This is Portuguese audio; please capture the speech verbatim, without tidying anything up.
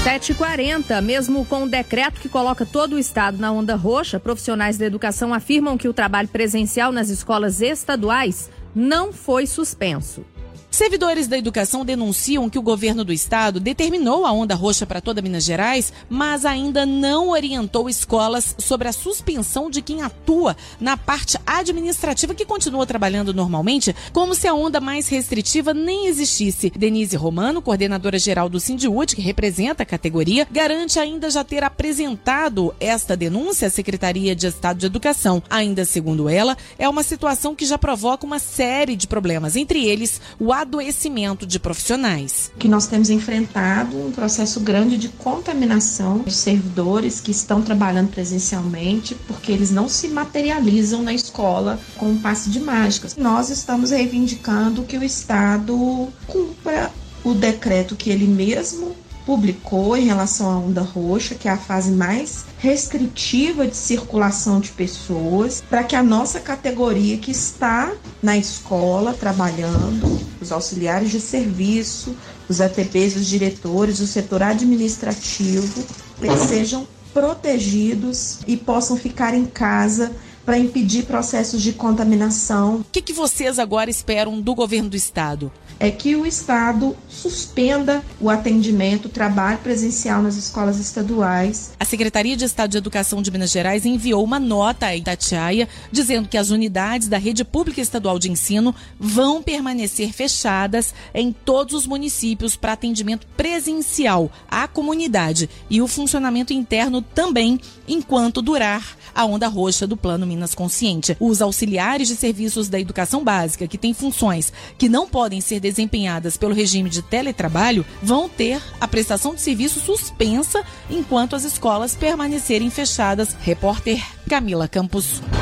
sete e quarenta, mesmo com o decreto que coloca todo o estado na onda roxa, profissionais da educação afirmam que o trabalho presencial nas escolas estaduais não foi suspenso. Servidores da educação denunciam que o governo do estado determinou a onda roxa para toda Minas Gerais, mas ainda não orientou escolas sobre a suspensão de quem atua na parte administrativa que continua trabalhando normalmente, como se a onda mais restritiva nem existisse. Denise Romano, coordenadora geral do Sindiúd, que representa a categoria, garante ainda já ter apresentado esta denúncia à Secretaria de Estado de Educação. Ainda segundo ela, é uma situação que já provoca uma série de problemas, entre eles o adoecimento de profissionais. Que nós temos enfrentado um processo grande de contaminação de servidores que estão trabalhando presencialmente, porque eles não se materializam na escola com um passe de mágicas. Nós estamos reivindicando que o Estado cumpra o decreto que ele mesmo publicou em relação à onda roxa, que é a fase mais restritiva de circulação de pessoas, para que a nossa categoria que está na escola trabalhando, os auxiliares de serviço, os A T Ps, os diretores, o setor administrativo, eles sejam protegidos e possam ficar em casa para impedir processos de contaminação. O que, que vocês agora esperam do governo do estado? É que o Estado suspenda o atendimento, o trabalho presencial nas escolas estaduais. A Secretaria de Estado de Educação de Minas Gerais enviou uma nota a Itatiaia dizendo que as unidades da rede pública estadual de ensino vão permanecer fechadas em todos os municípios para atendimento presencial à comunidade e o funcionamento interno também, enquanto durar a onda roxa do Plano Minas Consciente. Os auxiliares de serviços da educação básica, que têm funções que não podem ser desempenhadas pelo regime de teletrabalho, vão ter a prestação de serviço suspensa enquanto as escolas permanecerem fechadas. Repórter Camila Campos.